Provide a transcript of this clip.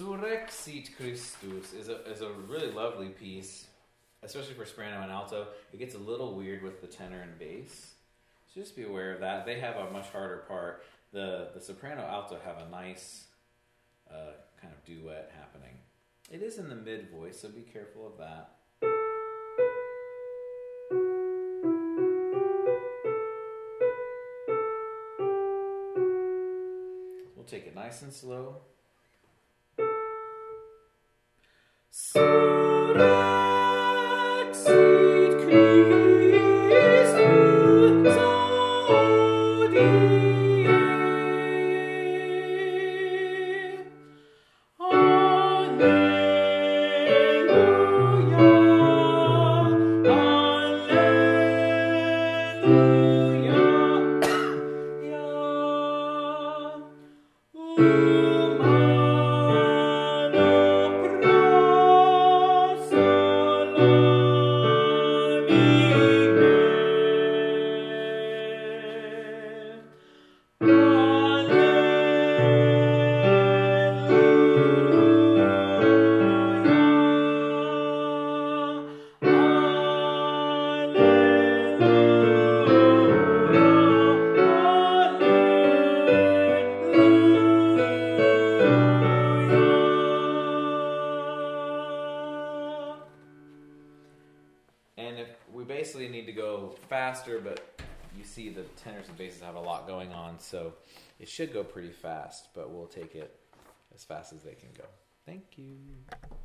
Surrexit Christus is a really lovely piece, especially for soprano and alto. It gets a little weird with the tenor and bass, so just be aware of that. They have a much harder part. The soprano alto have a nice kind of duet happening. It is in the mid voice, so be careful of that. We'll take it nice and slow. Surrexit Christus odie. And if we basically need to go faster, but you see the tenors and basses have a lot going on, so it should go pretty fast, but we'll take it as fast as they can go. Thank you.